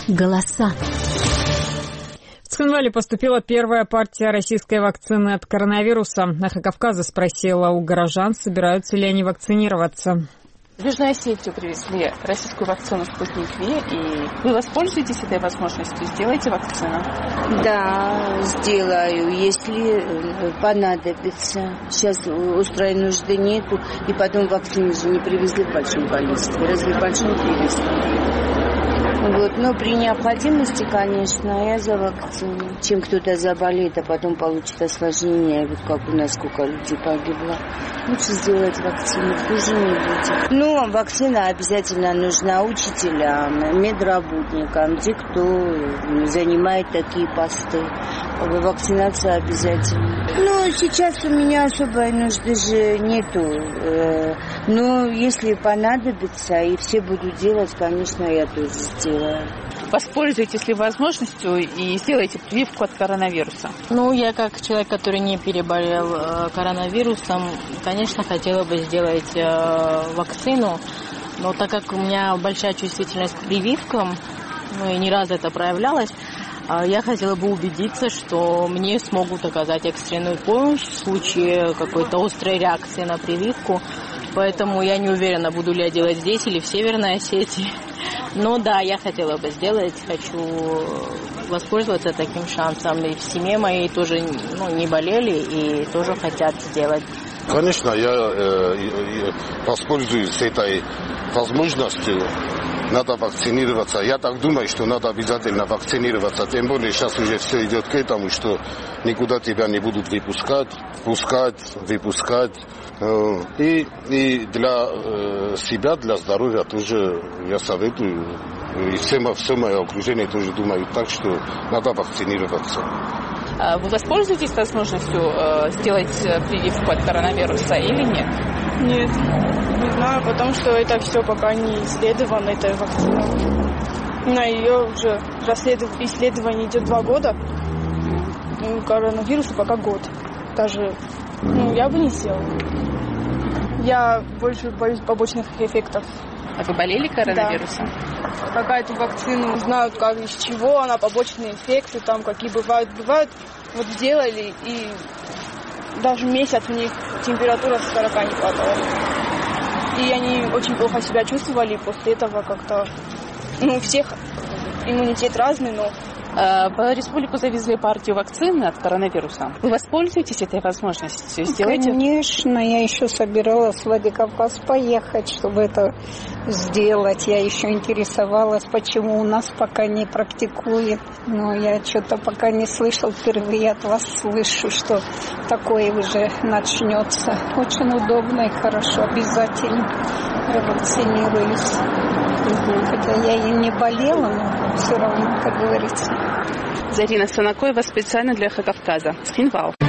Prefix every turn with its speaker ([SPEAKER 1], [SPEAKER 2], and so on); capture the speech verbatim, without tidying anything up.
[SPEAKER 1] Голоса.
[SPEAKER 2] В Цхинвале поступила первая партия российской вакцины от коронавируса. «Эхо Кавказа» спросила у горожан, собираются ли они вакцинироваться.
[SPEAKER 3] В Южной Осетию привезли российскую вакцину «Спутник Ви», и вы воспользуетесь этой возможностью, сделаете вакцину?
[SPEAKER 4] Да, сделаю, если понадобится. Сейчас острой нужды нету, и потом вакцину же не привезли в большом количестве. Разве в большом привезли? Вот. Но при необходимости, конечно, я за вакцину. Чем кто-то заболеет, а потом получит осложнение, вот как у нас сколько людей погибло. Лучше сделать вакцину, хуже не будет. Ну, вакцина обязательно нужна учителям, медработникам, те, кто занимает такие посты. Вакцинация обязательно. Ну, сейчас у меня особой нужды же нету. Но если понадобится, и все будут делать, конечно, я тоже сделаю.
[SPEAKER 3] Воспользуйтесь ли возможностью и сделайте прививку от коронавируса?
[SPEAKER 5] Ну, я как человек, который не переболел э, коронавирусом, конечно, хотела бы сделать э, вакцину, но так как у меня большая чувствительность к прививкам, ну и не раз это проявлялось, э, я хотела бы убедиться, что мне смогут оказать экстренную помощь в случае какой-то острой реакции на прививку. Поэтому я не уверена, буду ли я делать здесь или в Северной Осетии. Но да, я хотела бы сделать, хочу воспользоваться таким шансом. И в семье моей тоже ну, не болели и тоже хотят сделать.
[SPEAKER 6] Конечно, я э, воспользуюсь этой возможностью. Надо вакцинироваться. Я так думаю, что надо обязательно вакцинироваться. Тем более сейчас уже все идет к этому, что никуда тебя не будут выпускать, пускать, выпускать. И, и для себя, для здоровья тоже я советую. И все, все мое окружение тоже думают так, что надо вакцинироваться.
[SPEAKER 3] Вы воспользуетесь возможностью сделать прививку от коронавируса или нет?
[SPEAKER 7] Нет, не знаю, потому что это все пока не исследовано, эта вакцина. На ее уже исследование идет два года, ну, коронавирусу пока год. Даже, ну, я бы не сделала. Я больше боюсь побочных эффектов.
[SPEAKER 3] А вы болели коронавирусом?
[SPEAKER 7] Да. Какая-то вакцину знают, как, из чего она, побочные эффекты, там какие бывают. Бывают, вот сделали, и даже месяц у них температура с сорока не падала. И они очень плохо себя чувствовали, и после этого как-то, ну, у всех иммунитет разный, но...
[SPEAKER 3] В республику завезли партию вакцины от коронавируса. Вы воспользуетесь этой возможностью? Сделайте?
[SPEAKER 8] Конечно, я еще собиралась в Владикавказ поехать, чтобы это сделать. Я еще интересовалась, почему у нас пока не практикует. Но я что-то пока не слышал, впервые от вас слышу, что такое уже начнется. Очень удобно и хорошо, обязательно вакцинируюсь. Хотя я и не болела, но все равно, как говорится.
[SPEAKER 3] Зарина Санакоева специально для «Эхо Кавказа». Цхинвал.